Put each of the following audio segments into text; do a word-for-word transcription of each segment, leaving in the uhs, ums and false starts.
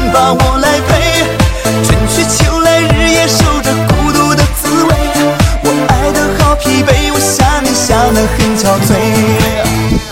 能把我来陪？春去秋来，日夜守着孤独的滋味。我爱得好疲惫，我想你想得很憔悴。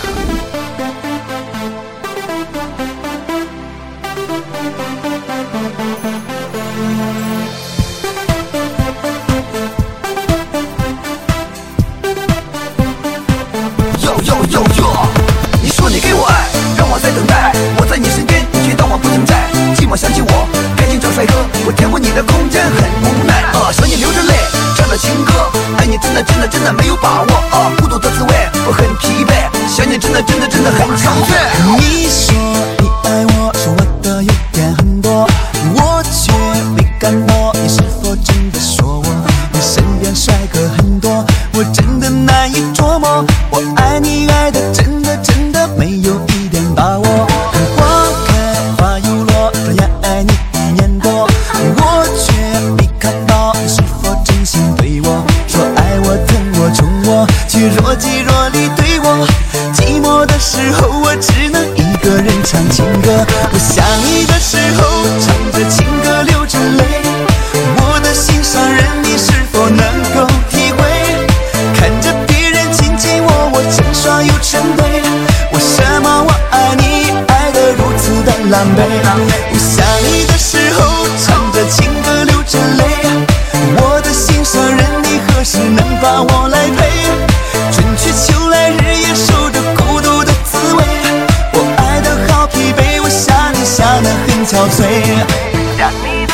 你说你给我爱，让我在等待，我在你身边，你却当我不存在。寂寞想起我，赶紧找帅哥，我填补你的空间很无奈。啊，说你流着泪唱的情歌，爱你真的真的真的没有把握。啊，孤独的滋味我很疲惫，想你真的真的真的很憔悴。 你说你爱我，说我的优点很多，我却没感动。你是否真的说我？你身边帅哥很多，我真的难以琢磨。我爱你爱的真的真的没有一点把握。花开花又落，转眼爱你一年多，我却没看到你是否真心对我说爱我疼我宠我，却若即若离对我。寂寞的时候我只能一个人唱情歌，我想你的时候唱着情歌流着泪。我的心上人你是否能够体会？看着别人亲近我，我成双又成对。为什么我爱你爱得如此的狼狈？我想你的时候唱着情歌流着泪。我的心上人你何时能把我来陪？春去秋来，日夜守着孤独的滋味。我爱得好疲惫，我想你想得很憔悴。 想你